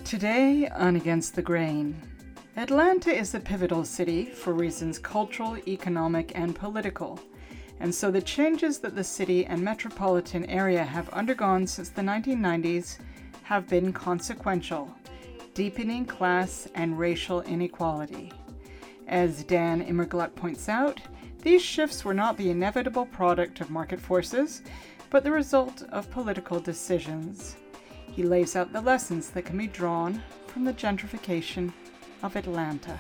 Today on Against the Grain, Atlanta is a pivotal city for reasons cultural, economic, and political. And so the changes that the city and metropolitan area have undergone since the 1990s have been consequential, deepening class and racial inequality. As Dan Immergluck points out, these shifts were not the inevitable product of market forces, but the result of political decisions. He lays out the lessons that can be drawn from the gentrification of Atlanta.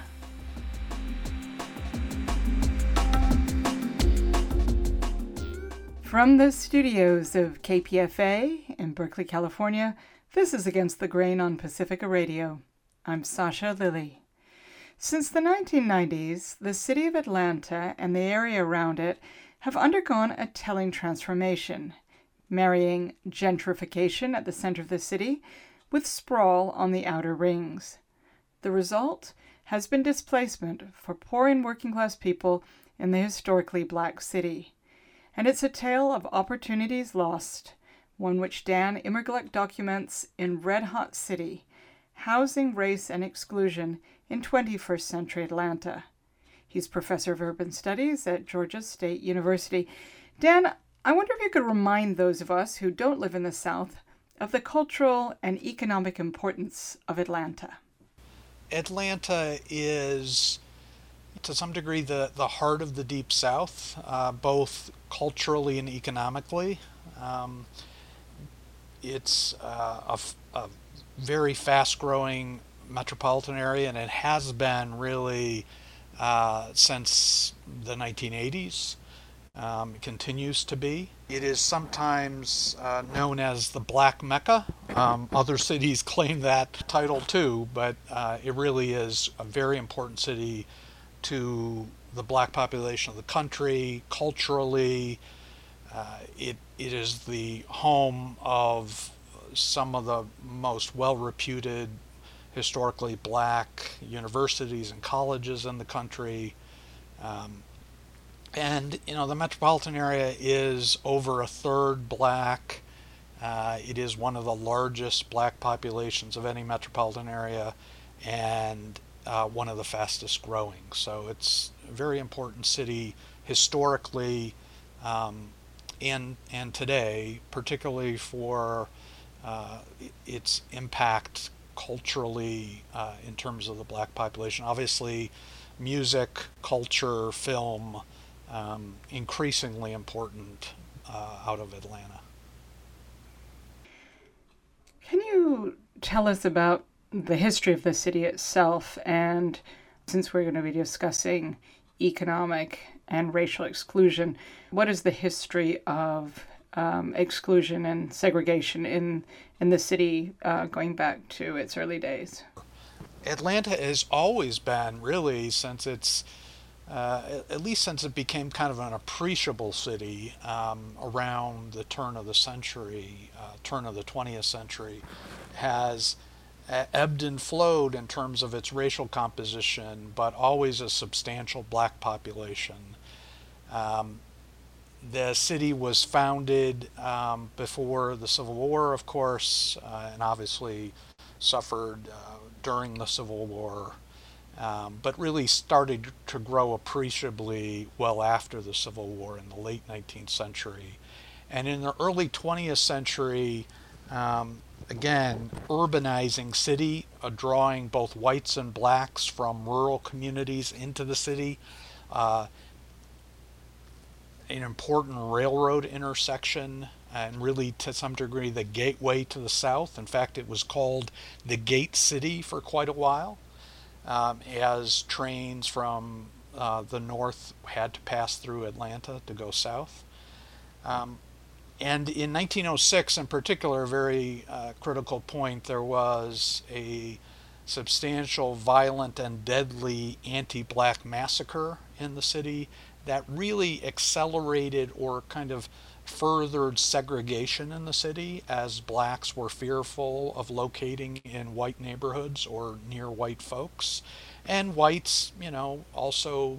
From the studios of KPFA in Berkeley, California, this is Against the Grain on Pacifica Radio. I'm Sasha Lilly. Since the 1990s, the city of Atlanta and the area around it have undergone a telling transformation, marrying gentrification at the center of the city with sprawl on the outer rings. The result has been displacement for poor and working-class people in the historically black city. And it's a tale of opportunities lost, one which Dan Immergluck documents in Red Hot City, Housing, Race, and Exclusion in 21st Century Atlanta. He's professor of urban studies at Georgia State University. Dan, I wonder if you could remind those of us who don't live in the South of the cultural and economic importance of Atlanta. Atlanta is, to some degree, the heart of the Deep South, both culturally and economically. It's a very fast-growing metropolitan area, and it has been really since the 1980s. It continues to be. It is sometimes known as the Black Mecca. Other cities claim that title too, but it really is a very important city to the black population of the country. Culturally, it is the home of some of the most well-reputed historically black universities and colleges in the country. And, the metropolitan area is over a third black. It is one of the largest black populations of any metropolitan area and one of the fastest growing. So it's a very important city historically and today, particularly for its impact culturally in terms of the black population. Obviously, music, culture, film, increasingly important out of Atlanta. Can you tell us about the history of the city itself? And since we're going to be discussing economic and racial exclusion, what is the history of exclusion and segregation in the city going back to its early days? Atlanta has always been, really, since it's at least since it became kind of an appreciable city around the turn of the century, turn of the 20th century, has ebbed and flowed in terms of its racial composition, but always a substantial black population. The city was founded before the Civil War, of course, and obviously suffered during the Civil War. But really started to grow appreciably well after the Civil War in the late 19th century. And in the early 20th century, again, urbanizing city, drawing both whites and blacks from rural communities into the city, an important railroad intersection, and really to some degree the gateway to the South. In fact, it was called the Gate City for quite a while. As trains from the north had to pass through Atlanta to go south. And in 1906 in particular, a very critical point, there was a substantial, violent, and deadly anti-black massacre in the city that really accelerated or kind of furthered segregation in the city, as blacks were fearful of locating in white neighborhoods or near white folks, and whites, also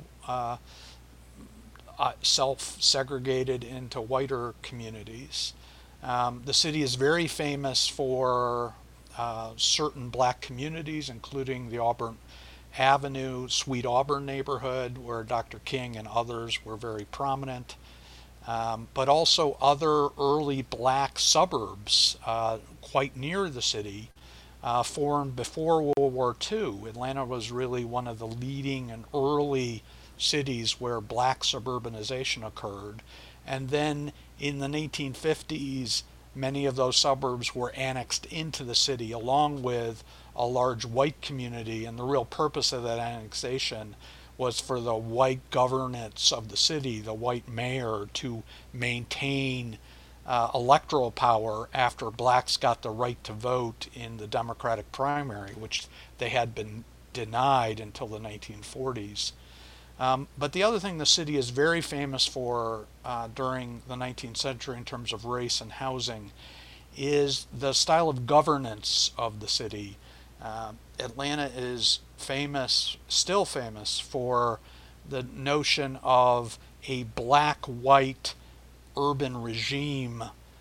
self-segregated into whiter communities. The city is very famous for certain black communities, including the Auburn Avenue, Sweet Auburn neighborhood, where Dr. King and others were very prominent, but also other early black suburbs quite near the city, formed before World War II. Atlanta was really one of the leading and early cities where black suburbanization occurred. And then in the 1950s, many of those suburbs were annexed into the city along with a large white community. And the real purpose of that annexation was for the white governance of the city, the white mayor, to maintain electoral power after blacks got the right to vote in the Democratic primary, which they had been denied until the 1940s. But the other thing the city is very famous for during the 19th century in terms of race and housing is the style of governance of the city. Atlanta is famous, still famous, for the notion of a black-white urban regime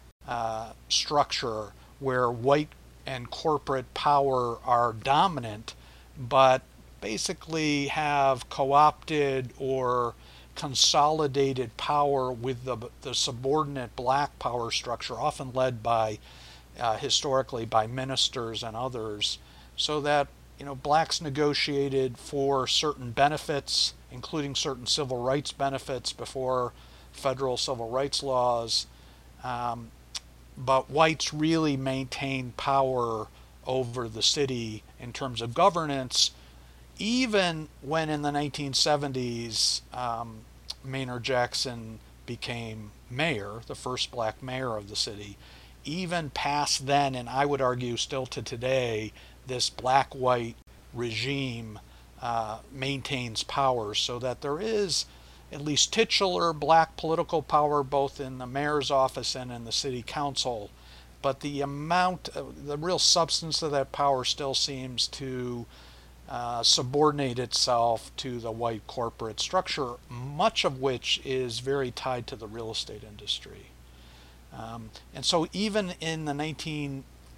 structure where white and corporate power are dominant, but basically have co-opted or consolidated power with the subordinate black power structure, often led by historically by ministers and others, so that blacks negotiated for certain benefits, including certain civil rights benefits before federal civil rights laws, but whites really maintained power over the city in terms of governance, even when in the 1970s Maynard Jackson became mayor, the first black mayor of the city. Even past then, and I would argue still to today, this black-white regime maintains power, so that there is at least titular black political power both in the mayor's office and in the city council. But the real substance of that power still seems to subordinate itself to the white corporate structure, much of which is very tied to the real estate industry. And so even in the 1940s,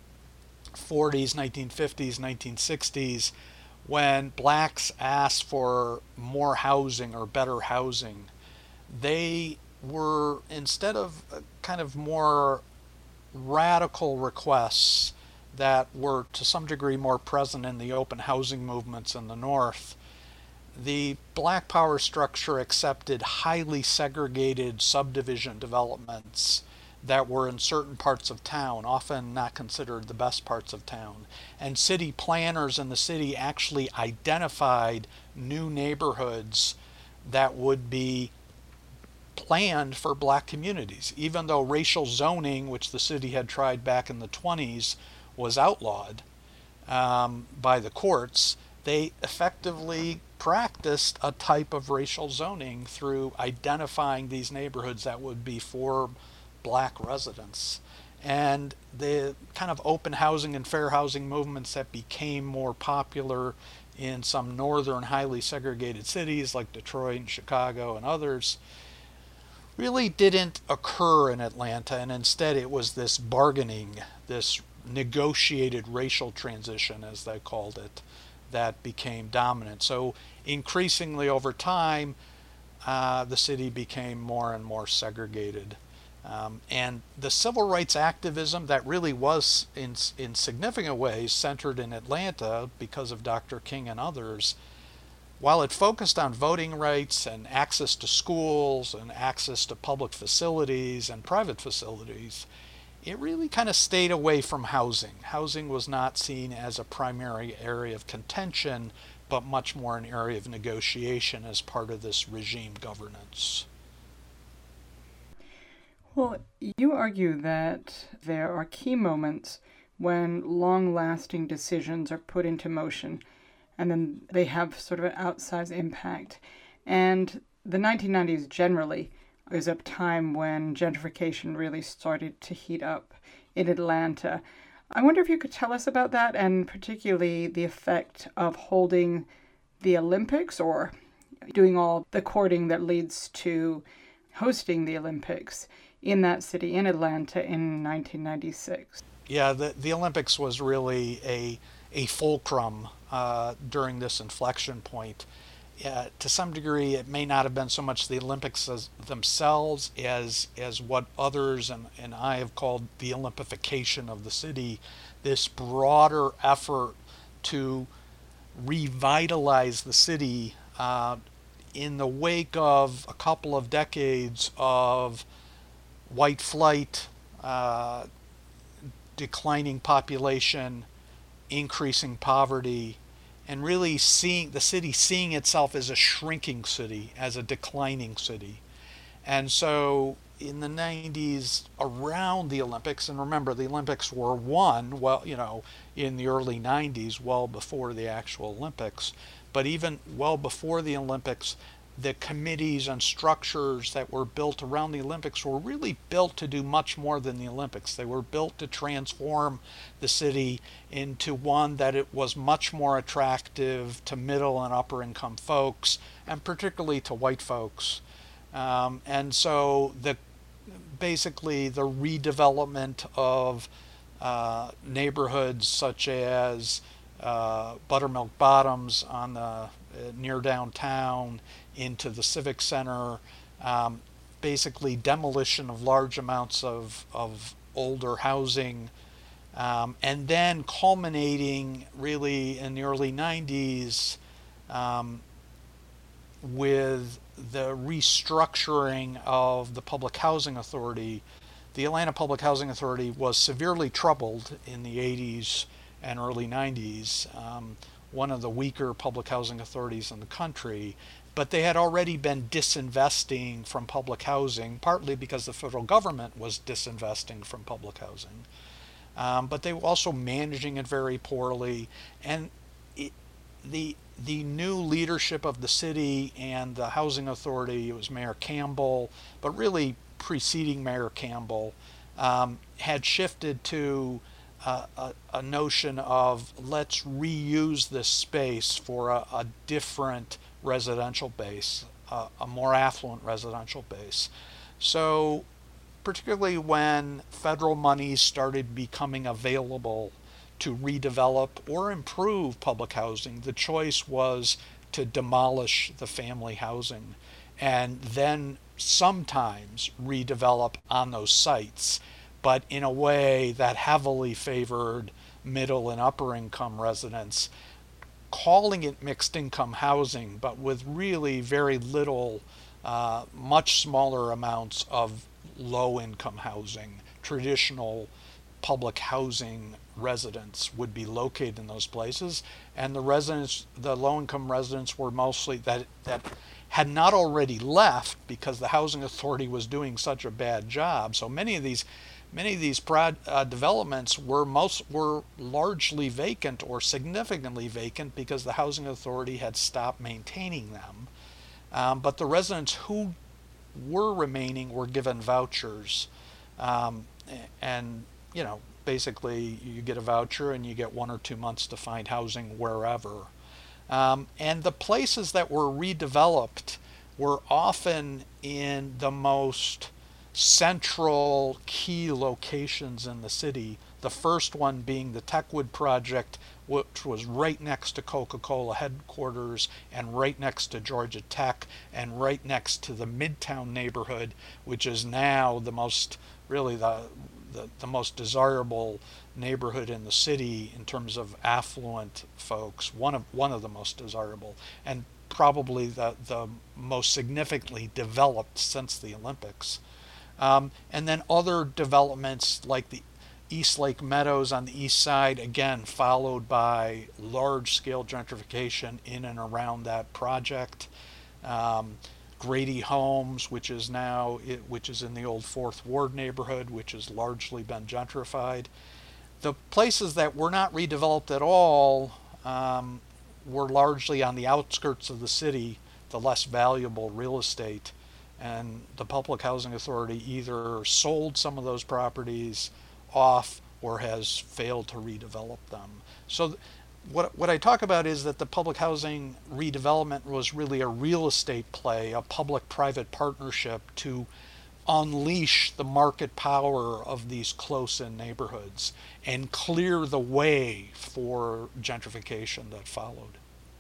1950s, 1960s, when blacks asked for more housing or better housing, they were, instead of kind of more radical requests that were to some degree more present in the open housing movements in the North, the black power structure accepted highly segregated subdivision developments that were in certain parts of town, often not considered the best parts of town. And city planners in the city actually identified new neighborhoods that would be planned for black communities. Even though racial zoning, which the city had tried back in the 20s, was outlawed by the courts, they effectively practiced a type of racial zoning through identifying these neighborhoods that would be for black residents. And the kind of open housing and fair housing movements that became more popular in some northern highly segregated cities like Detroit and Chicago and others really didn't occur in Atlanta, and instead it was this bargaining, this negotiated racial transition, as they called it, that became dominant. So increasingly over time, the city became more and more segregated. And the civil rights activism that really was in significant ways centered in Atlanta because of Dr. King and others, while it focused on voting rights and access to schools and access to public facilities and private facilities, it really kind of stayed away from housing. Housing was not seen as a primary area of contention, but much more an area of negotiation as part of this regime governance. Well, you argue that there are key moments when long-lasting decisions are put into motion, and then they have sort of an outsized impact. And the 1990s generally is a time when gentrification really started to heat up in Atlanta. I wonder if you could tell us about that, and particularly the effect of holding the Olympics or doing all the courting that leads to hosting the Olympics in that city, in Atlanta, in 1996. Yeah, the Olympics was really a fulcrum during this inflection point. To some degree, it may not have been so much the Olympics themselves as what others and I have called the Olympification of the city, this broader effort to revitalize the city in the wake of a couple of decades of white flight, declining population, increasing poverty, and really seeing the city seeing itself as a shrinking city, as a declining city. And so in the 90s, around the Olympics, and remember the Olympics were won, well, in the early 90s, well before the actual Olympics, but even well before the Olympics, the committees and structures that were built around the Olympics were really built to do much more than the Olympics. They were built to transform the city into one that it was much more attractive to middle and upper income folks, and particularly to white folks. And so basically the redevelopment of neighborhoods such as Buttermilk Bottoms on the near downtown into the Civic Center, basically demolition of large amounts of older housing, and then culminating really in the early 90s with the restructuring of the Public Housing Authority. The Atlanta Public Housing Authority was severely troubled in the 80s and early 90s, one of the weaker public housing authorities in the country, but they had already been disinvesting from public housing, partly because the federal government was disinvesting from public housing, but they were also managing it very poorly. And the new leadership of the city and the housing authority, it was Mayor Campbell, but really preceding Mayor Campbell, had shifted to a notion of let's reuse this space for a different residential base, a more affluent residential base. So particularly when federal monies started becoming available to redevelop or improve public housing, the choice was to demolish the family housing and then sometimes redevelop on those sites, but in a way that heavily favored middle and upper income residents, calling it mixed income housing, but with really very little, much smaller amounts of low income housing. Traditional public housing residents would be located in those places, and the low income residents were mostly that had not already left because the housing authority was doing such a bad job. So many of these developments were largely vacant or significantly vacant because the housing authority had stopped maintaining them. But the residents who were remaining were given vouchers, and basically you get a voucher and you get 1 or 2 months to find housing wherever. And the places that were redeveloped were often in the most central key locations in the city. The first one being the Techwood project, which was right next to Coca-Cola headquarters and right next to Georgia Tech and right next to the Midtown neighborhood, which is now the most most desirable neighborhood in the city in terms of affluent folks, one of the most desirable, and probably the most significantly developed since the Olympics. And then other developments like the East Lake Meadows on the east side, again followed by large-scale gentrification in and around that project. Grady Homes, which is in the old Fourth Ward neighborhood, which has largely been gentrified. The places that were not redeveloped at all were largely on the outskirts of the city, the less valuable real estate, and the Public Housing Authority either sold some of those properties off or has failed to redevelop them. So what I talk about is that the public housing redevelopment was really a real estate play, a public-private partnership to unleash the market power of these close-in neighborhoods and clear the way for gentrification that followed.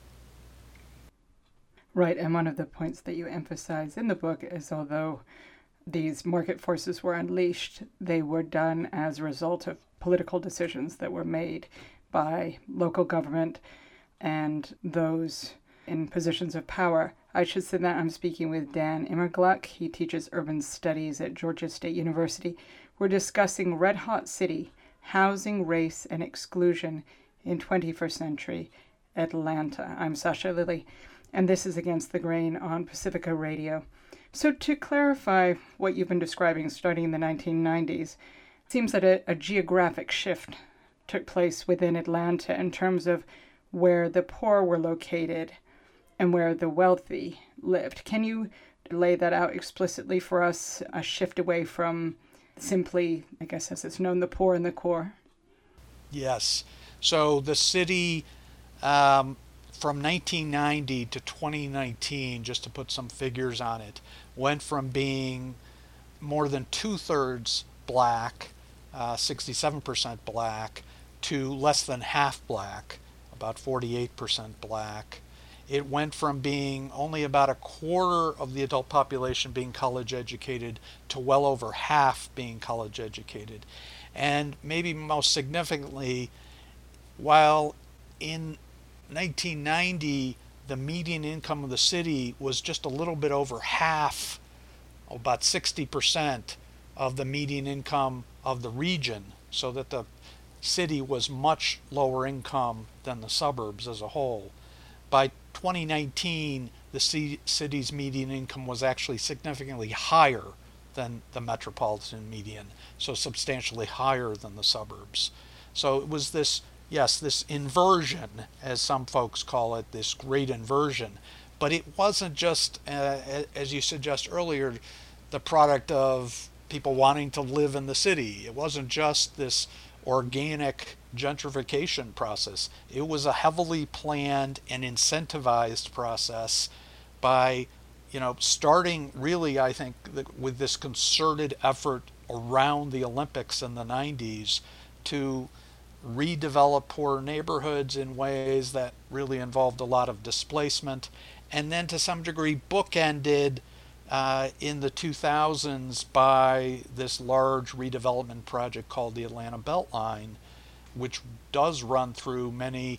Right, and one of the points that you emphasize in the book is although these market forces were unleashed, they were done as a result of political decisions that were made by local government and those in positions of power. I should say that I'm speaking with Dan Immergluck. He teaches urban studies at Georgia State University. We're discussing Red Hot City, Housing, Race, and Exclusion in 21st Century Atlanta. I'm Sasha Lilley, and this is Against the Grain on Pacifica Radio. So to clarify what you've been describing starting in the 1990s, it seems that a geographic shift took place within Atlanta in terms of where the poor were located and where the wealthy lived. Can you lay that out explicitly for us, a shift away from simply, I guess as it's known, the poor and the core? Yes. So the city from 1990 to 2019, just to put some figures on it, went from being more than two-thirds black, 67% black, to less than half black, about 48% black. It went from being only about a quarter of the adult population being college educated to well over half being college educated. And maybe most significantly, while in 1990 the median income of the city was just a little bit over half, about 60% of the median income of the region, so that the city was much lower income than the suburbs as a whole. By 2019, the city's median income was actually significantly higher than the metropolitan median, so substantially higher than the suburbs. So it was this inversion, as some folks call it, this great inversion. But it wasn't just, as you suggest earlier, the product of people wanting to live in the city. It wasn't just this organic gentrification process. It was a heavily planned and incentivized process by, starting really, I think, with this concerted effort around the Olympics in the 90s to redevelop poor neighborhoods in ways that really involved a lot of displacement, and then to some degree bookended in the 2000s by this large redevelopment project called the Atlanta Beltline, which does run through many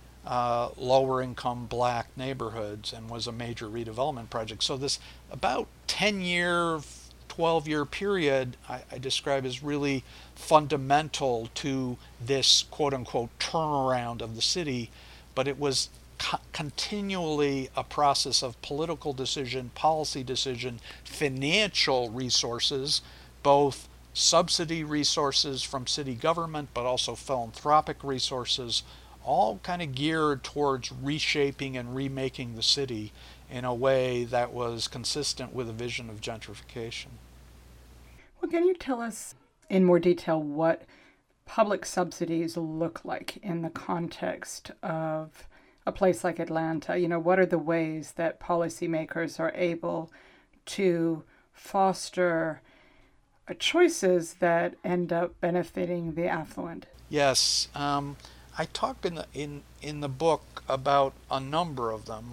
lower income black neighborhoods and was a major redevelopment project. So this about 10-year, 12-year period I describe as really fundamental to this quote-unquote turnaround of the city, but it was continually a process of political decision, policy decision, financial resources, both subsidy resources from city government, but also philanthropic resources, all kind of geared towards reshaping and remaking the city in a way that was consistent with a vision of gentrification. Well, can you tell us in more detail what public subsidies look like in the context of a place like Atlanta? What are the ways that policymakers are able to foster choices that end up benefiting the affluent? Yes, I talk in the book about a number of them,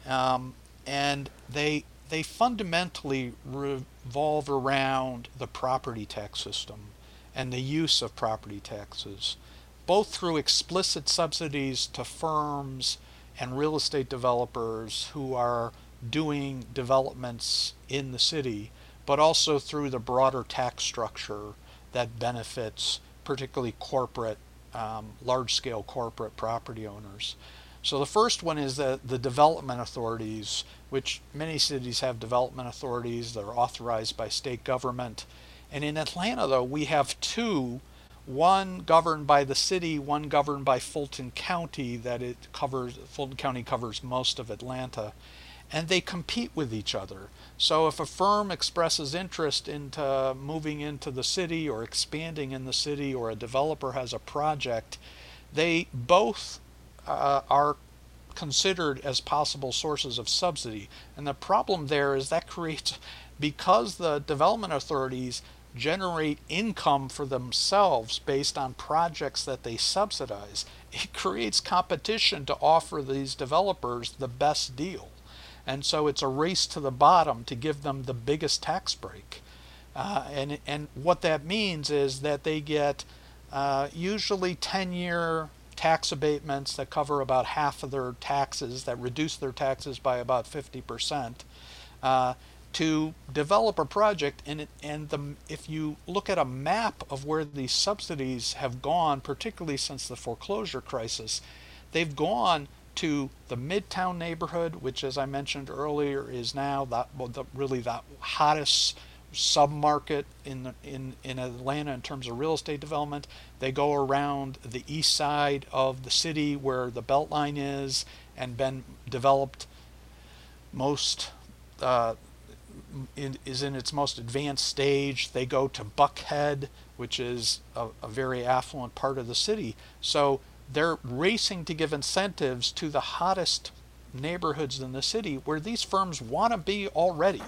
and they fundamentally revolve around the property tax system and the use of property taxes, both through explicit subsidies to firms and real estate developers who are doing developments in the city, but also through the broader tax structure that benefits particularly corporate, large-scale corporate property owners. So the first one is the development authorities, which many cities have development authorities that are authorized by state government. And in Atlanta, though, we have two, one governed by the city, one governed by Fulton County, Fulton County covers most of Atlanta, and they compete with each other. So if a firm expresses interest into moving into the city or expanding in the city, or a developer has a project, they both are considered as possible sources of subsidy. And the problem there is that creates, because the development authorities generate income for themselves based on projects that they subsidize, it creates competition to offer these developers the best deal. And so it's a race to the bottom to give them the biggest tax break. And what that means is that they get usually 10-year tax abatements that cover about half of their taxes, that reduce their taxes by about 50%, to develop a project. If you look at a map of where these subsidies have gone, particularly since the foreclosure crisis, they've gone to the Midtown neighborhood, which, as I mentioned earlier, is now really the hottest submarket in Atlanta in terms of real estate development. They go around the east side of the city where the Beltline is and been developed is in its most advanced stage. They go to Buckhead, which is a very affluent part of the city. So they're racing to give incentives to the hottest neighborhoods in the city where these firms want to be already,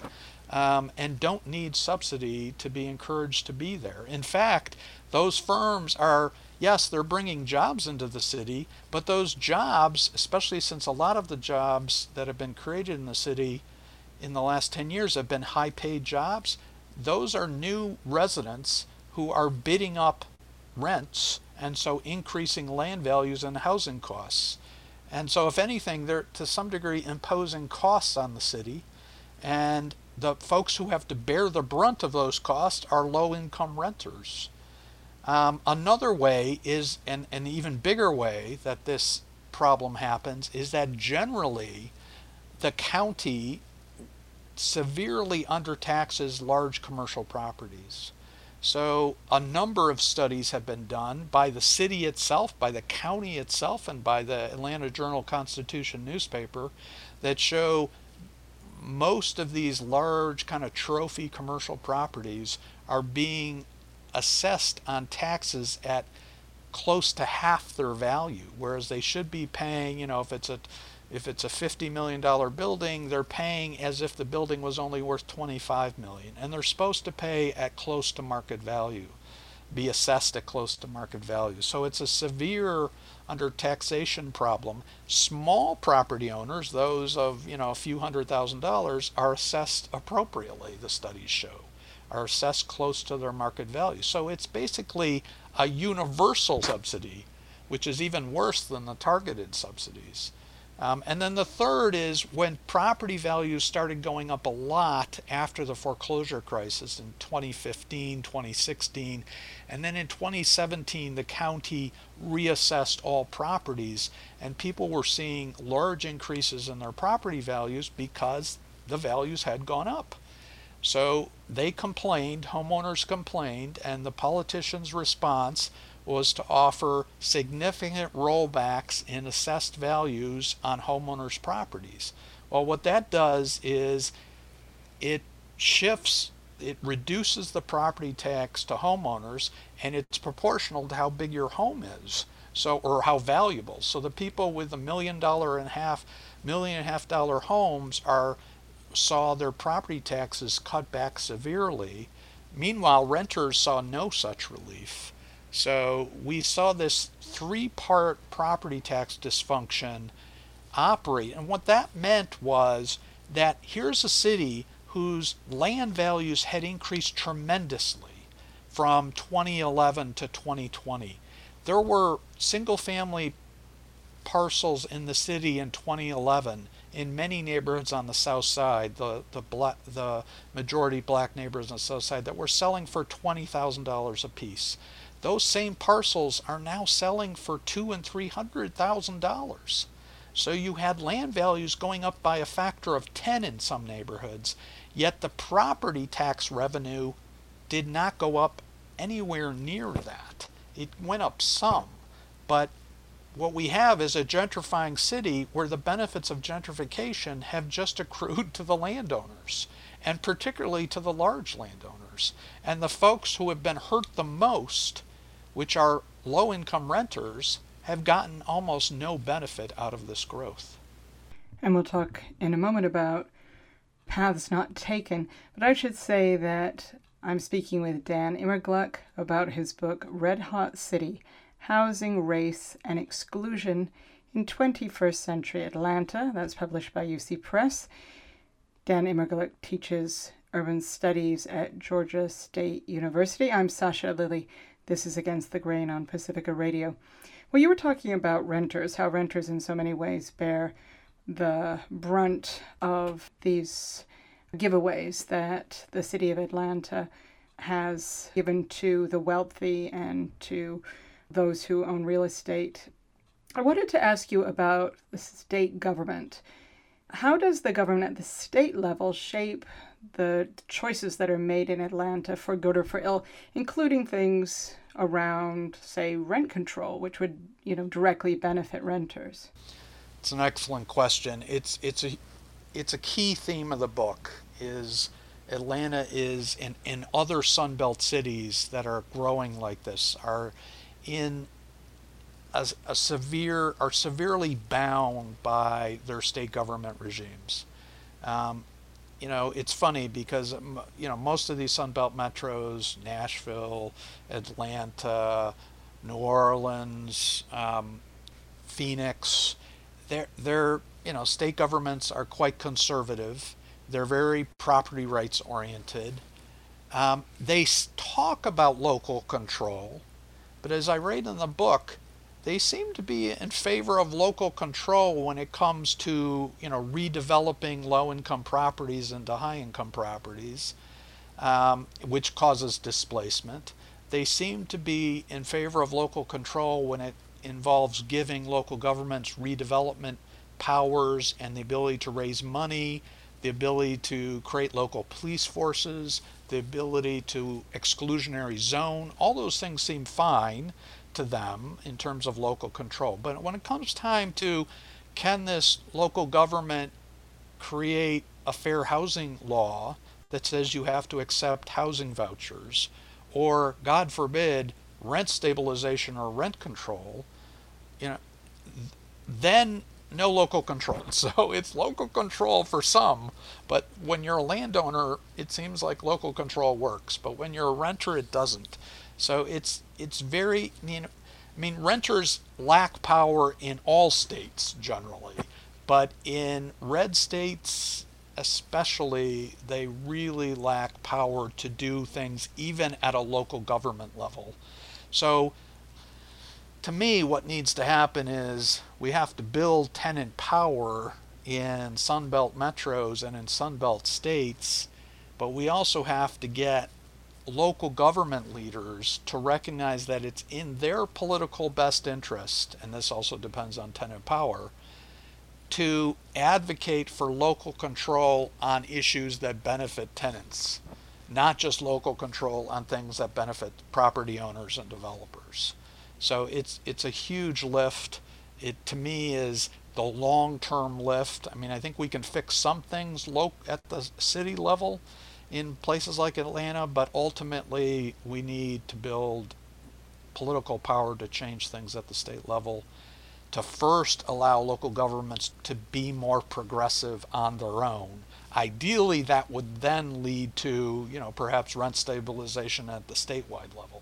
and don't need subsidy to be encouraged to be there. In fact, those firms are, yes, they're bringing jobs into the city, but those jobs, especially since a lot of the jobs that have been created in the city in the last 10 years have been high-paid jobs, those are new residents who are bidding up rents, and so increasing land values and housing costs. And so if anything, they're to some degree imposing costs on the city, and the folks who have to bear the brunt of those costs are low-income renters. Another way is, and an even bigger way that this problem happens, is that generally the county severely undertaxes large commercial properties. So a number of studies have been done by the city itself, by the county itself, and by the Atlanta Journal-Constitution newspaper that show most of these large kind of trophy commercial properties are being assessed on taxes at close to half their value, whereas they should be paying, if it's a $50 million building, they're paying as if the building was only worth $25 million, and they're supposed to pay at close to market value, be assessed at close to market value. So it's a severe under taxation problem. Small property owners, those of a few $100,000, are assessed appropriately, the studies show, are assessed close to their market value. So it's basically a universal subsidy, which is even worse than the targeted subsidies. And then the third is when property values started going up a lot after the foreclosure crisis in 2015, 2016, and then in 2017 the county reassessed all properties, and people were seeing large increases in their property values because the values had gone up. So they complained, homeowners complained, and the politicians' response was to offer significant rollbacks in assessed values on homeowners' properties. Well, what that does is it reduces the property tax to homeowners, and it's proportional to how big your home is, or how valuable. So the people with $1.5 million homes saw their property taxes cut back severely. Meanwhile, renters saw no such relief. So we saw this three-part property tax dysfunction operate. And what that meant was that here's a city whose land values had increased tremendously from 2011 to 2020. There were single-family parcels in the city in 2011 in many neighborhoods on the south side, the majority black neighborhoods on the south side, that were selling for $20,000 a piece. Those same parcels are now selling for $200,000 and $300,000. So you had land values going up by a factor of 10 in some neighborhoods, yet the property tax revenue did not go up anywhere near that. It went up some, but what we have is a gentrifying city where the benefits of gentrification have just accrued to the landowners, and particularly to the large landowners. And the folks who have been hurt the most, which are low-income renters, have gotten almost no benefit out of this growth. And we'll talk in a moment about paths not taken. But I should say that I'm speaking with Dan Immergluck about his book, Red Hot City, Housing, Race, and Exclusion in 21st Century Atlanta. That's published by UC Press. Dan Immergluck teaches urban studies at Georgia State University. I'm Sasha Lilly. This is Against the Grain on Pacifica Radio. Well, you were talking about renters, how renters in so many ways bear the brunt of these giveaways that the city of Atlanta has given to the wealthy and to those who own real estate. I wanted to ask you about the state government. How does the government at the state level shape the choices that are made in Atlanta for good or for ill, including things around, say, rent control, which would, directly benefit renters? It's an excellent question. It's a key theme of the book. Is Atlanta is in other Sunbelt cities that are growing like this are in are severely bound by their state government regimes. It's funny because most of these Sunbelt metros, Nashville, Atlanta, New Orleans, Phoenix, their state governments are quite conservative. They're very property rights oriented. They talk about local control, but as I write in the book, they seem to be in favor of local control when it comes to redeveloping low-income properties into high-income properties, which causes displacement. They seem to be in favor of local control when it involves giving local governments redevelopment powers and the ability to raise money, the ability to create local police forces, the ability to exclusionary zone. All those things seem fine to them in terms of local control. But when it comes time to, can this local government create a fair housing law that says you have to accept housing vouchers, or God forbid, rent stabilization or rent control, then no local control. So it's local control for some, but when you're a landowner, it seems like local control works. But when you're a renter, it doesn't. So it's very, renters lack power in all states generally, but in red states especially, they really lack power to do things even at a local government level. So to me, what needs to happen is we have to build tenant power in Sunbelt metros and in Sunbelt states, but we also have to get local government leaders to recognize that it's in their political best interest, and this also depends on tenant power, to advocate for local control on issues that benefit tenants, not just local control on things that benefit property owners and developers. So it's a huge lift. It, to me, is the long-term lift. I think we can fix some things at the city level in places like Atlanta, but ultimately we need to build political power to change things at the state level, to first allow local governments to be more progressive on their own. Ideally, that would then lead to, perhaps rent stabilization at the statewide level.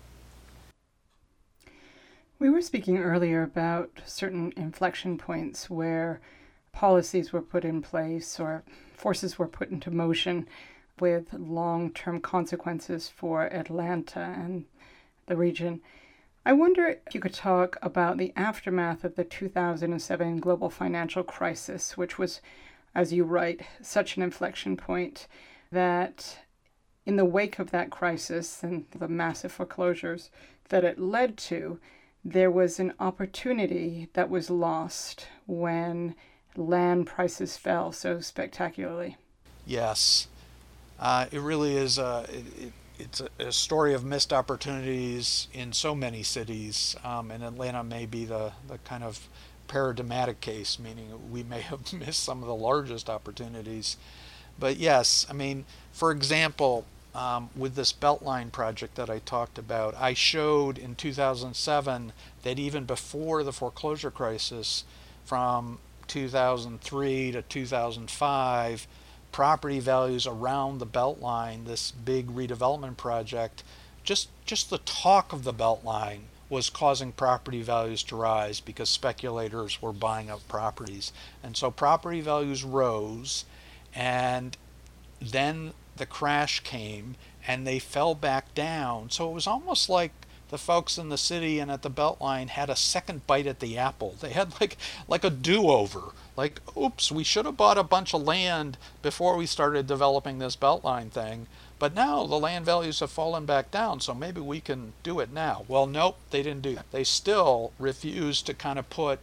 We were speaking earlier about certain inflection points where policies were put in place or forces were put into motion with long-term consequences for Atlanta and the region. I wonder if you could talk about the aftermath of the 2007 global financial crisis, which was, as you write, such an inflection point that in the wake of that crisis and the massive foreclosures that it led to, there was an opportunity that was lost when land prices fell so spectacularly. Yes, it really is. It's a story of missed opportunities in so many cities, and Atlanta may be the kind of paradigmatic case, meaning we may have missed some of the largest opportunities. But yes, for example, with this Beltline project that I talked about, I showed in 2007 that even before the foreclosure crisis, from 2003 to 2005, property values around the Beltline, this big redevelopment project, just the talk of the Beltline was causing property values to rise because speculators were buying up properties. And so property values rose, and then the crash came and they fell back down. So it was almost like the folks in the city and at the Beltline had a second bite at the apple. They had like a do-over. Like, oops, we should have bought a bunch of land before we started developing this Beltline thing. But now the land values have fallen back down, so maybe we can do it now. Well, nope, they didn't do that. They still refused to kind of put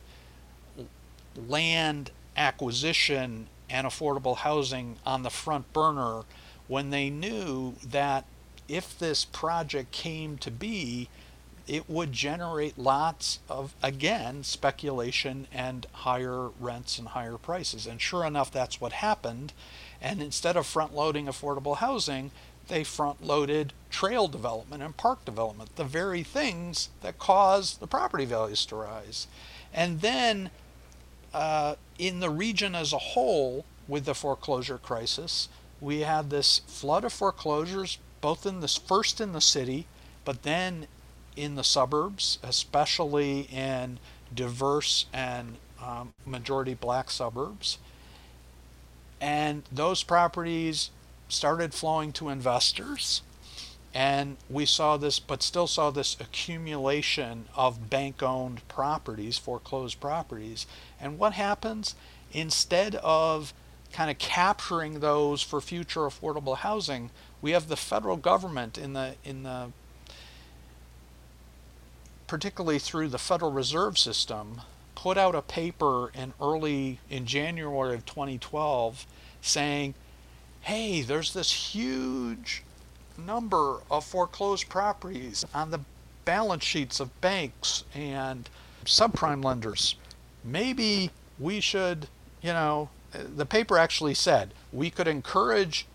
land acquisition and affordable housing on the front burner when they knew that if this project came to be, it would generate lots of, again, speculation and higher rents and higher prices. And sure enough, that's what happened. And instead of front-loading affordable housing, they front-loaded trail development and park development, the very things that cause the property values to rise. And then in the region as a whole, with the foreclosure crisis, we had this flood of foreclosures, both in this first in the city, but then in the suburbs, especially in diverse and majority black suburbs. And those properties started flowing to investors, and we saw this, but still saw this accumulation of bank-owned properties, foreclosed properties. And what happens? Instead of kind of capturing those for future affordable housing, we have the federal government in the particularly through the Federal Reserve System, put out a paper in January of 2012 saying, hey, there's this huge number of foreclosed properties on the balance sheets of banks and subprime lenders. Maybe we should, the paper actually said we could encourage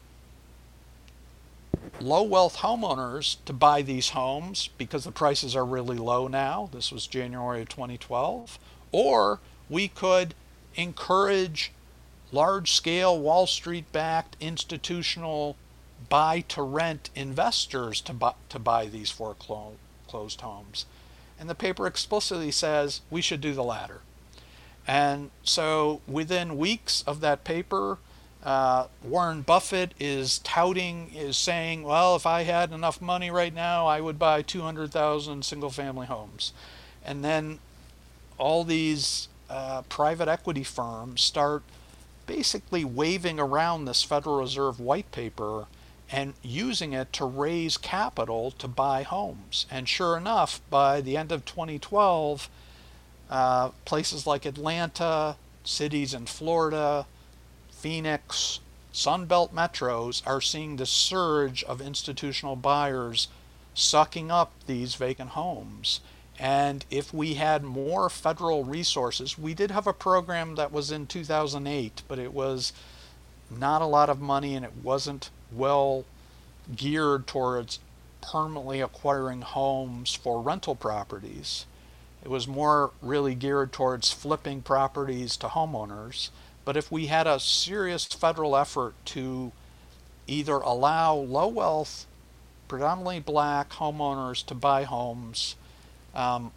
low wealth homeowners to buy these homes because the prices are really low now. This was January of 2012. Or we could encourage large scale Wall Street backed institutional buy to rent investors to buy these foreclosed homes. And the paper explicitly says we should do the latter. And so within weeks of that paper, Warren Buffett is saying, well, if I had enough money right now, I would buy 200,000 single-family homes. And then all these private equity firms start basically waving around this Federal Reserve white paper and using it to raise capital to buy homes. And sure enough, by the end of 2012, places like Atlanta, cities in Florida, Phoenix, Sunbelt metros are seeing the surge of institutional buyers sucking up these vacant homes. And if we had more federal resources, we did have a program that was in 2008, but it was not a lot of money and it wasn't well geared towards permanently acquiring homes for rental properties. It was more really geared towards flipping properties to homeowners. But if we had a serious federal effort to either allow low wealth, predominantly black homeowners to buy homes, and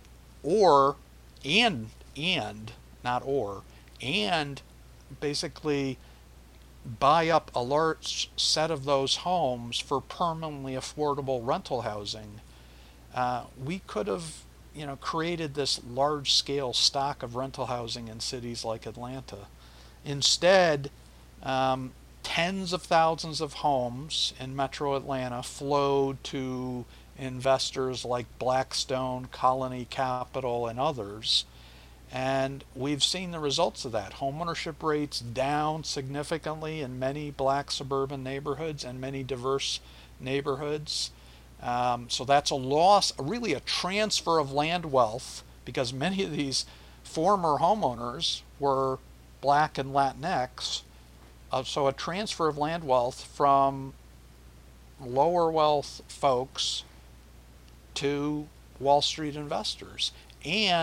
basically buy up a large set of those homes for permanently affordable rental housing, we could have created this large scale stock of rental housing in cities like Atlanta. Instead, tens of thousands of homes in metro Atlanta flowed to investors like Blackstone, Colony Capital, and others. And we've seen the results of that. Homeownership rates down significantly in many black suburban neighborhoods and many diverse neighborhoods. So that's a loss, really a transfer of land wealth, because many of these former homeowners were Black and Latinx. So a transfer of land wealth from lower wealth folks to Wall Street investors. And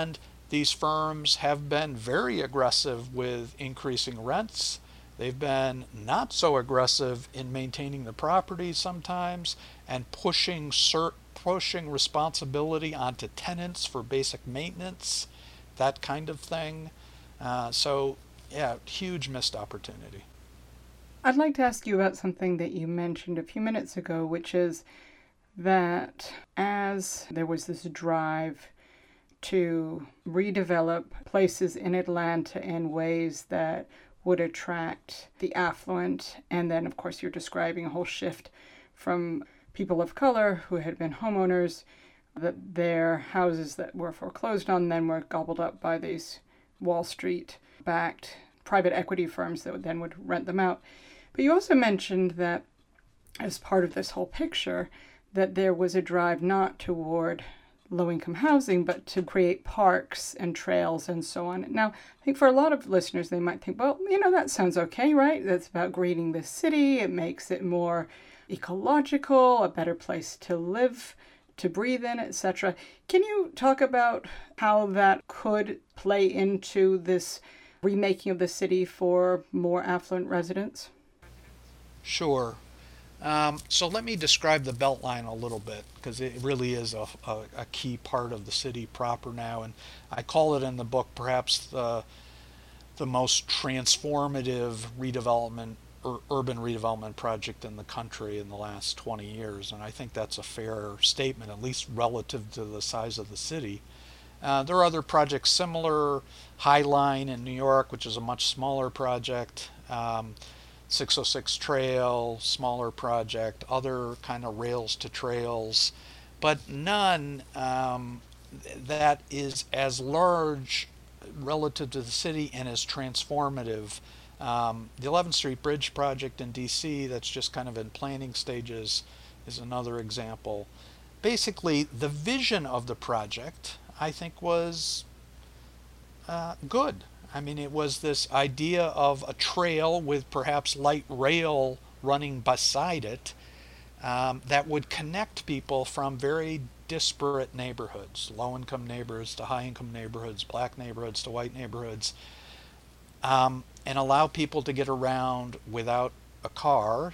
these firms have been very aggressive with increasing rents. They've been not so aggressive in maintaining the properties sometimes, and pushing responsibility onto tenants for basic maintenance, that kind of thing. So, yeah, huge missed opportunity. I'd like to ask you about something that you mentioned a few minutes ago, which is that as there was this drive to redevelop places in Atlanta in ways that would attract the affluent, and then, of course, you're describing a whole shift from people of color who had been homeowners, that their houses that were foreclosed on then were gobbled up by these Wall Street-backed private equity firms that then would rent them out. But you also mentioned that as part of this whole picture, that there was a drive not toward low-income housing, but to create parks and trails and so on. Now, I think for a lot of listeners, they might think, well, that sounds okay, right? That's about greening the city. It makes it more ecological, a better place to live, to breathe in, etc. Can you talk about how that could play into this remaking of the city for more affluent residents? Sure. So let me describe the Beltline a little bit, because it really is a key part of the city proper now, and I call it in the book perhaps the most transformative redevelopment or urban redevelopment project in the country in the last 20 years, and I think that's a fair statement, at least relative to the size of the city. There are other projects similar, High Line in New York, which is a much smaller project, 606 Trail, smaller project, other kind of rails to trails, but none that is as large relative to the city and as transformative. The 11th Street Bridge project in DC, that's just kind of in planning stages, is another example. Basically, the vision of the project, I think, was good. I mean, it was this idea of a trail with perhaps light rail running beside it that would connect people from very disparate neighborhoods, low-income neighborhoods to high-income neighborhoods, black neighborhoods to white neighborhoods, and allow people to get around without a car,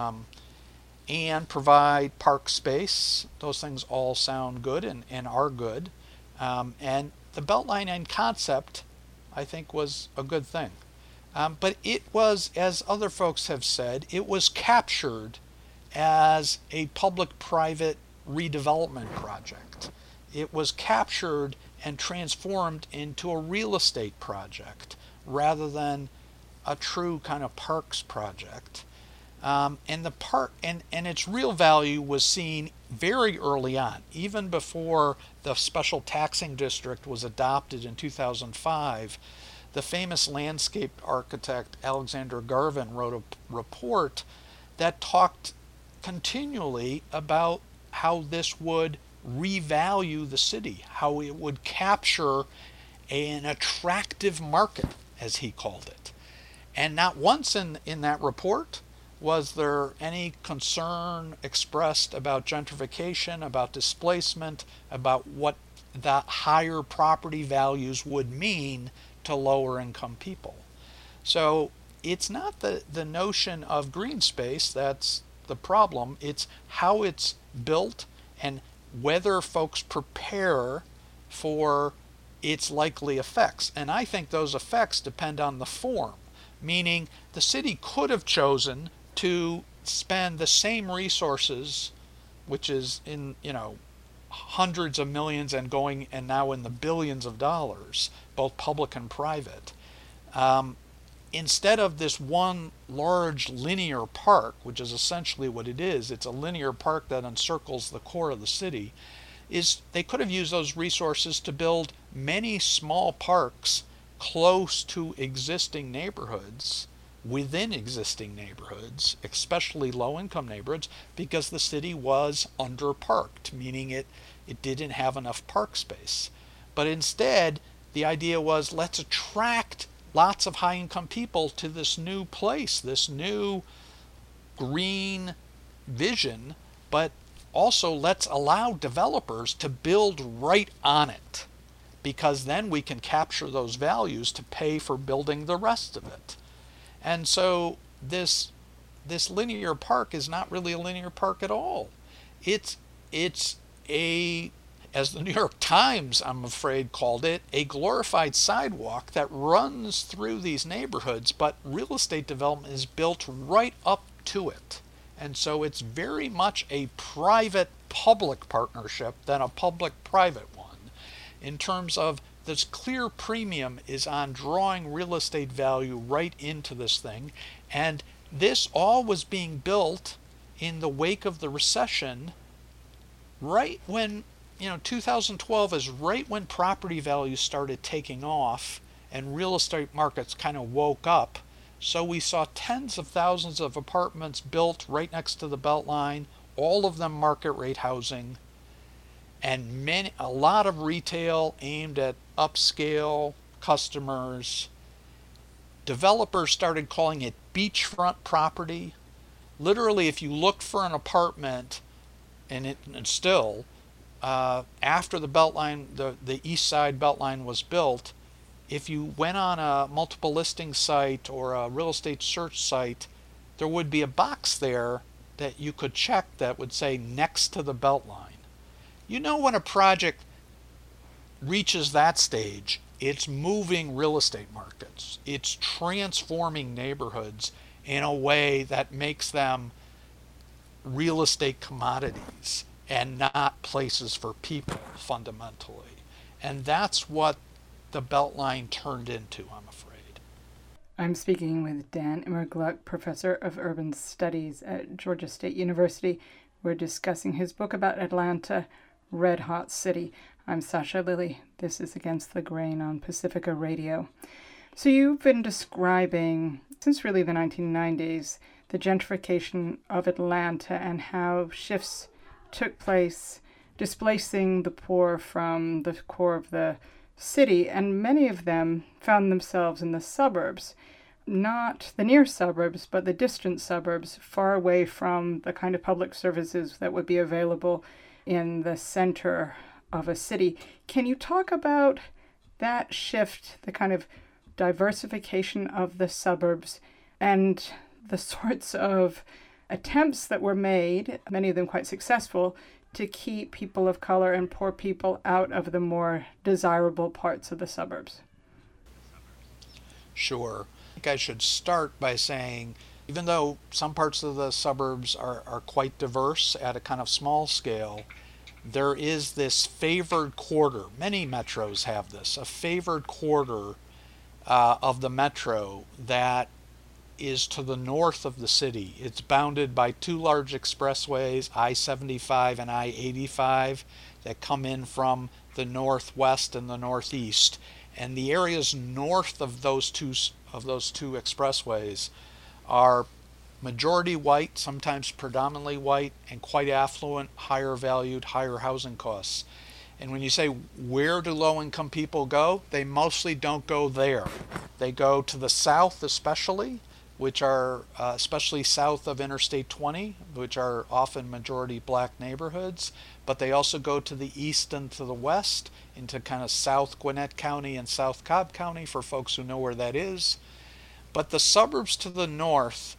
and provide park space. Those things all sound good and are good. And the Beltline in concept, I think, was a good thing. But it was, as other folks have said, it was captured as a public-private redevelopment project. It was captured and transformed into a real estate project rather than a true kind of parks project. And the park and its real value was seen very early on, even before the special taxing district was adopted in 2005. The famous landscape architect Alexander Garvin wrote a report that talked continually about how this would revalue the city, how it would capture an attractive market, as he called it. And not once in that report was there any concern expressed about gentrification, about displacement, about what the higher property values would mean to lower income people. So it's not the notion of green space that's the problem, it's how it's built and whether folks prepare for its likely effects. And I think those effects depend on the form, meaning the city could have chosen to spend the same resources, which is in hundreds of millions and going and now in the billions of dollars, both public and private, instead of this one large linear park, which is essentially what it is. It's a linear park that encircles the core of the city. Is they could have used those resources to build many small parks close to existing neighborhoods, within existing neighborhoods, especially low-income neighborhoods, because the city was underparked, meaning it didn't have enough park space. But instead, the idea was, let's attract lots of high-income people to this new place, this new green vision, but also let's allow developers to build right on it, because then we can capture those values to pay for building the rest of it. And so this linear park is not really a linear park at all. It's a, as the New York Times, I'm afraid, called it, a glorified sidewalk that runs through these neighborhoods, but real estate development is built right up to it. And so it's very much a private-public partnership than a public-private one, in terms of this clear premium is on drawing real estate value right into this thing. And this all was being built in the wake of the recession, right when, 2012 is right when property values started taking off and real estate markets kind of woke up. So we saw tens of thousands of apartments built right next to the Beltline, all of them market rate housing, and a lot of retail aimed at upscale customers. Developers started calling it beachfront property. Literally, if you looked for an apartment, and still, after the Beltline, the East Side Beltline was built, if you went on a multiple listing site or a real estate search site, there would be a box there that you could check that would say next to the Beltline. When a project reaches that stage, it's moving real estate markets. It's transforming neighborhoods in a way that makes them real estate commodities and not places for people, fundamentally. And that's what the Beltline turned into, I'm afraid. I'm speaking with Dan Immergluck, professor of urban studies at Georgia State University. We're discussing his book about Atlanta, Red Hot City. I'm Sasha Lilly. This is Against the Grain on Pacifica Radio. So you've been describing, since really the 1990s, the gentrification of Atlanta and how shifts took place, displacing the poor from the core of the city, and many of them found themselves in the suburbs. Not the near suburbs, but the distant suburbs, far away from the kind of public services that would be available in the center of a city. Can you talk about that shift, the kind of diversification of the suburbs, and the sorts of attempts that were made, many of them quite successful, to keep people of color and poor people out of the more desirable parts of the suburbs? Sure. I think I should start by saying, even though some parts of the suburbs are quite diverse at a kind of small scale, there is this favored quarter. Many metros have this, a favored quarter of the metro that is to the north of the city. It's bounded by two large expressways, I-75 and I-85, that come in from the northwest and the northeast. And the areas north of those two expressways are majority white, sometimes predominantly white, and quite affluent, higher valued, higher housing costs. And when you say, where do low-income people go? They mostly don't go there. They go to the south especially, which are especially south of Interstate 20, which are often majority black neighborhoods. But they also go to the east and to the west, into kind of South Gwinnett County and South Cobb County, for folks who know where that is. But the suburbs to the north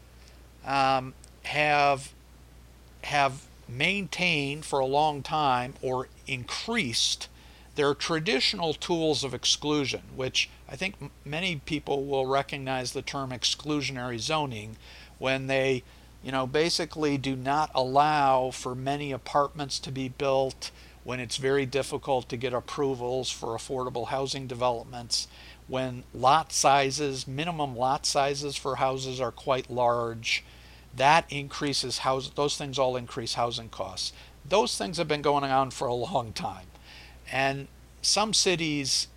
have maintained for a long time, or increased, their traditional tools of exclusion, which I think many people will recognize the term exclusionary zoning, when they basically do not allow for many apartments to be built, when it's very difficult to get approvals for affordable housing developments, when minimum lot sizes for houses are quite large. That increases those things all increase housing costs. Those things have been going on for a long time. And some cities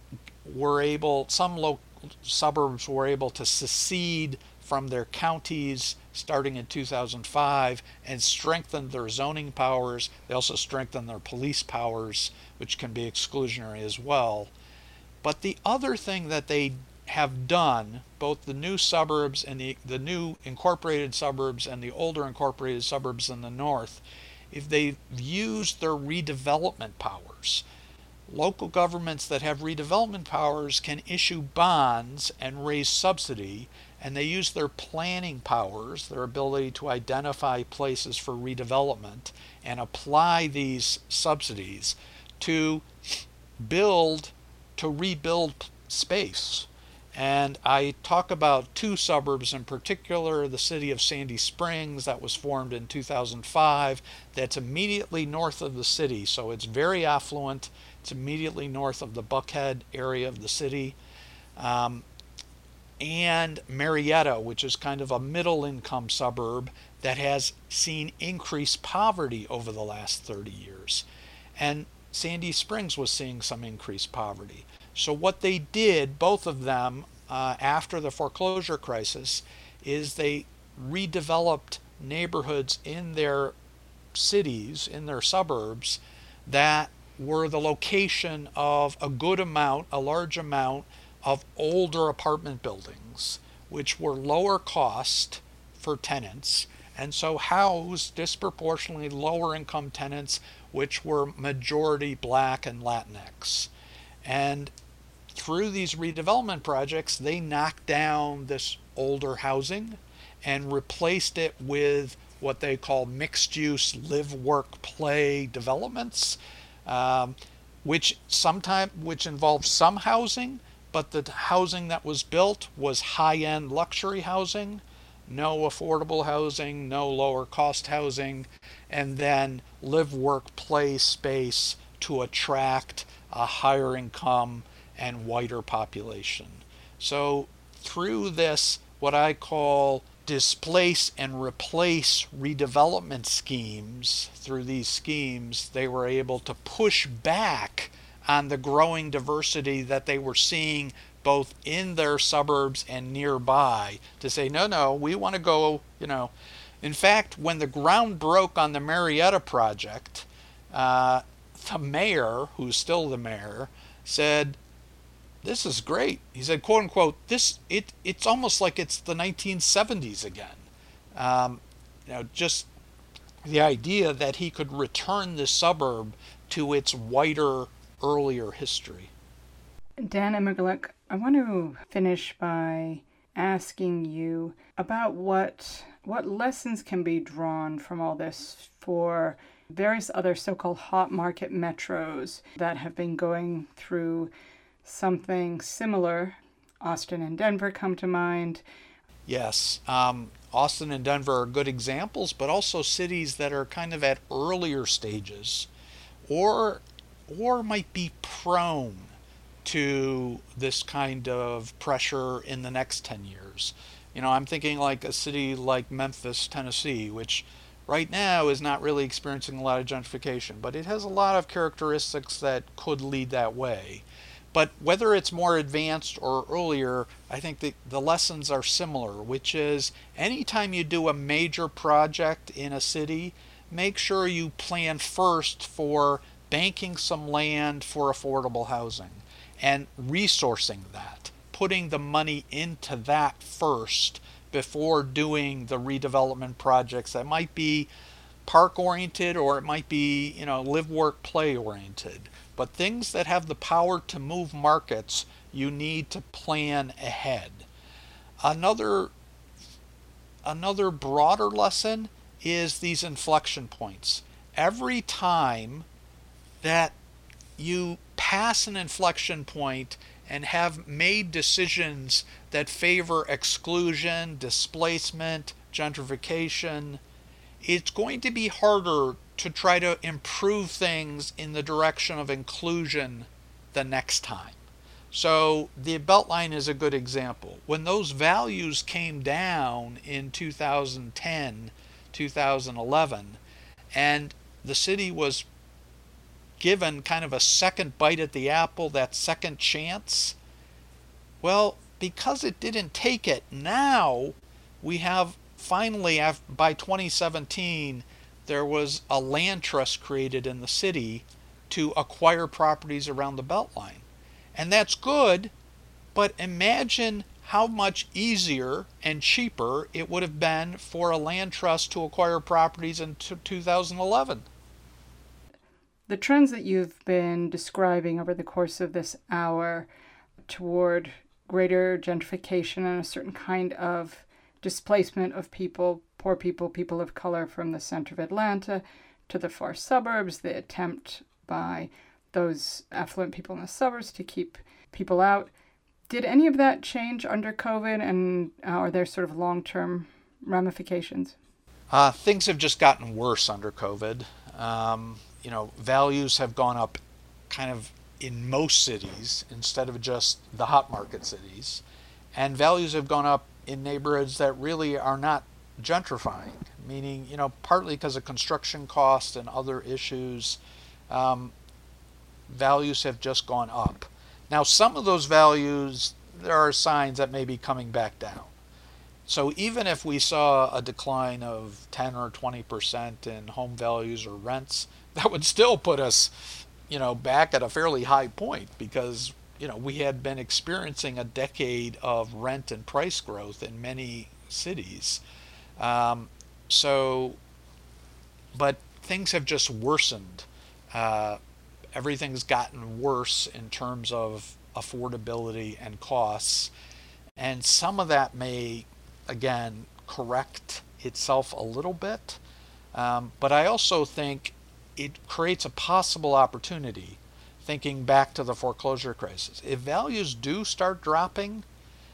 suburbs were able to secede from their counties starting in 2005 and strengthen their zoning powers. They also strengthened their police powers, which can be exclusionary as well. But the other thing that they have done, both the new suburbs and the new incorporated suburbs and the older incorporated suburbs in the north, if they've used their redevelopment powers. local governments that have redevelopment powers can issue bonds and raise subsidy, and they use their planning powers, their ability to identify places for redevelopment, and apply these subsidies to build, to rebuild space. And I talk about two suburbs in particular, the city of Sandy Springs that was formed in 2005, that's immediately north of the city, so it's very affluent. It's immediately north of the Buckhead area of the city. And Marietta, which is kind of a middle income suburb that has seen increased poverty over the last 30 years. And Sandy Springs was seeing some increased poverty. So what they did, both of them, after the foreclosure crisis, is they redeveloped neighborhoods in their cities, in their suburbs, that were the location of a good amount, a large amount of older apartment buildings, which were lower cost for tenants, and so housed disproportionately lower income tenants, which were majority Black and Latinx. And through these redevelopment projects, they knocked down this older housing and replaced it with what they call mixed-use live, work, play developments, which involved some housing, but the housing that was built was high-end luxury housing, no affordable housing, no lower cost housing, and then live, work, play space to attract a higher income and whiter population. So through this, what I call displace and replace redevelopment schemes, through these schemes, they were able to push back on the growing diversity that they were seeing both in their suburbs and nearby, to say, no, we want to go, In fact, when the ground broke on the Marietta project, the mayor, who's still the mayor, said, "This is great." He said, "quote unquote, it's almost like it's the 1970s again." Just the idea that he could return the suburb to its whiter, earlier history. Dan Emigerlich, I want to finish by asking you about what lessons can be drawn from all this for various other so-called hot market metros that have been going through something similar. Austin and Denver come to mind. Yes, Austin and Denver are good examples, but also cities that are kind of at earlier stages or might be prone to this kind of pressure in the next 10 years. I'm thinking like a city like Memphis, Tennessee, which right now is not really experiencing a lot of gentrification, but it has a lot of characteristics that could lead that way. But whether it's more advanced or earlier, I think the lessons are similar, which is anytime you do a major project in a city, make sure you plan first for banking some land for affordable housing and resourcing that, putting the money into that first before doing the redevelopment projects that might be park oriented or it might be, live, work, play oriented. But things that have the power to move markets, you need to plan ahead. Another broader lesson is these inflection points. Every time that you pass an inflection point and have made decisions that favor exclusion, displacement, gentrification, it's going to be harder to try to improve things in the direction of inclusion the next time. So the Beltline is a good example. When those values came down in 2010, 2011, and the city was given kind of a second bite at the apple, that second chance, well, because it didn't take it, now we have finally, by 2017, there was a land trust created in the city to acquire properties around the Beltline. And that's good, but imagine how much easier and cheaper it would have been for a land trust to acquire properties in 2011. the trends that you've been describing over the course of this hour toward greater gentrification and a certain kind of displacement of people, poor people, people of color from the center of Atlanta to the far suburbs, the attempt by those affluent people in the suburbs to keep people out. Did any of that change under COVID, and are there sort of long-term ramifications? Things have just gotten worse under COVID. Values have gone up kind of in most cities instead of just the hot market cities. And values have gone up in neighborhoods that really are not gentrifying, meaning, partly because of construction costs and other issues, values have just gone up. Now, some of those values, there are signs that may be coming back down. So even if we saw a decline of 10 or 20% in home values or rents, that would still put us, back at a fairly high point because, we had been experiencing a decade of rent and price growth in many cities. But things have just worsened. Everything's gotten worse in terms of affordability and costs. And some of that may, again, correct itself a little bit. But I also think it creates a possible opportunity, thinking back to the foreclosure crisis. If values do start dropping,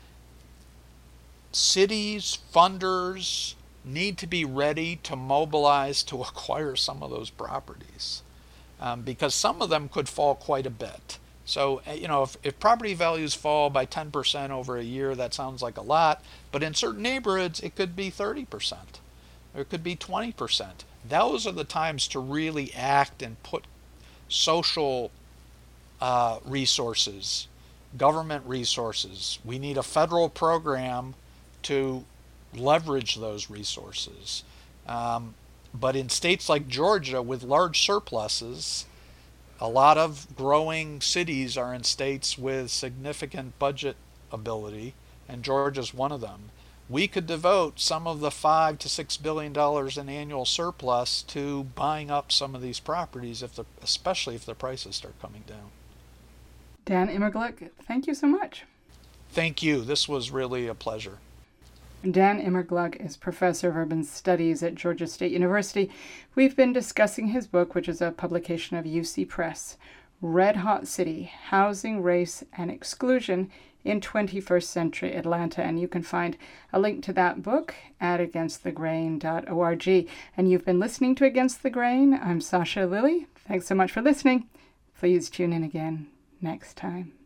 cities, funders need to be ready to mobilize to acquire some of those properties. Because some of them could fall quite a bit. So, if property values fall by 10% over a year, that sounds like a lot. But in certain neighborhoods, it could be 30%. Or it could be 20%. Those are the times to really act and put social resources, government resources. We need a federal program to leverage those resources. But in states like Georgia with large surpluses, a lot of growing cities are in states with significant budget ability, and Georgia's one of them. We could devote some of the $5 to $6 billion in annual surplus to buying up some of these properties, especially if the prices start coming down. Dan Immergluck, thank you so much. Thank you. This was really a pleasure. Dan Immergluck is professor of urban studies at Georgia State University. We've been discussing his book, which is a publication of UC Press, Red Hot City, Housing, Race, and Exclusion in 21st Century Atlanta. And you can find a link to that book at againstthegrain.org. And you've been listening to Against the Grain. I'm Sasha Lilley. Thanks so much for listening. Please tune in again next time.